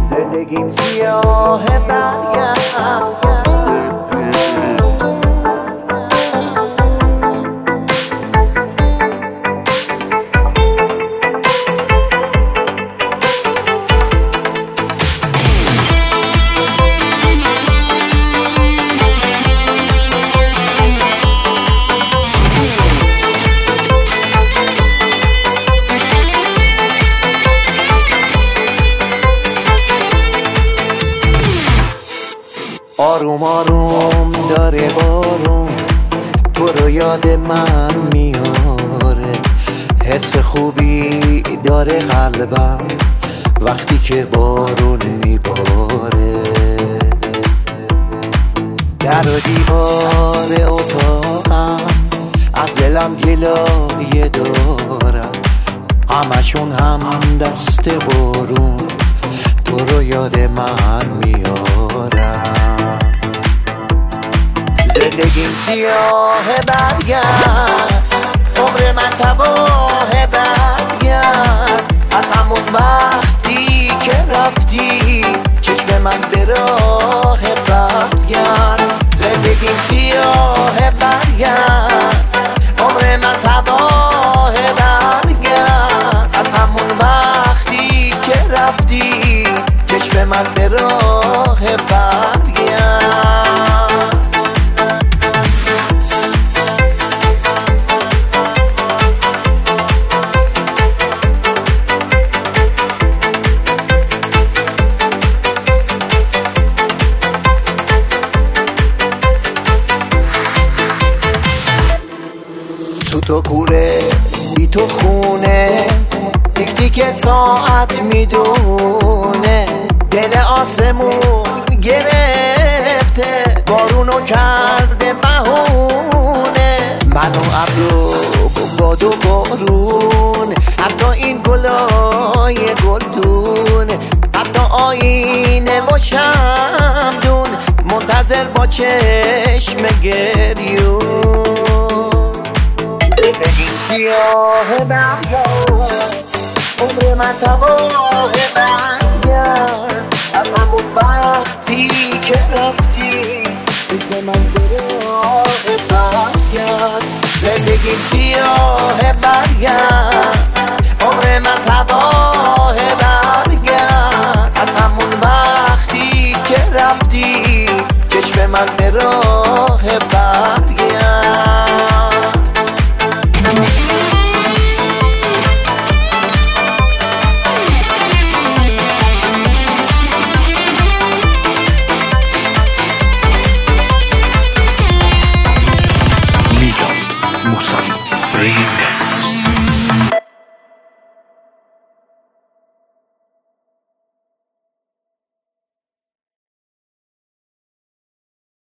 زندگیم سیاه برگرد. آروم آروم داره بارون تو رو یاد من میاره، حس خوبی داره قلبم وقتی که بارون میباره. در و دیوار اتاقم از دلم گلایه دارم، همشون هم دست بارون تو رو یاد من میارم. زندگیم سیاه برگرد، عمر من تباه برگرد، از همون وقتی که رفتی چشم من به راه برگرد. زندگیم سیاه برگرد، عمر من تباه برگرد، از همون وقتی که رفتی چشم من به راه برگرد. تو کوره بی تو خونه، دیگه که ساعت میدونه، دل آسمون گرفته بارونو کرده بهونه. من و ابر و باد و بارون، حتی این گلای گلدون، حتی آینه و شمدون، منتظر با چشم گریون. زندگیم سیاه برگرد، عمر من تباه برگرد، از همون وقتی که رفتی چشم من به راه برگرد. زندگیم سیاه برگرد، عمر من تباه برگرد، از همون وقتی که رفتی چشم من به راه برگرد. Musagi Remix.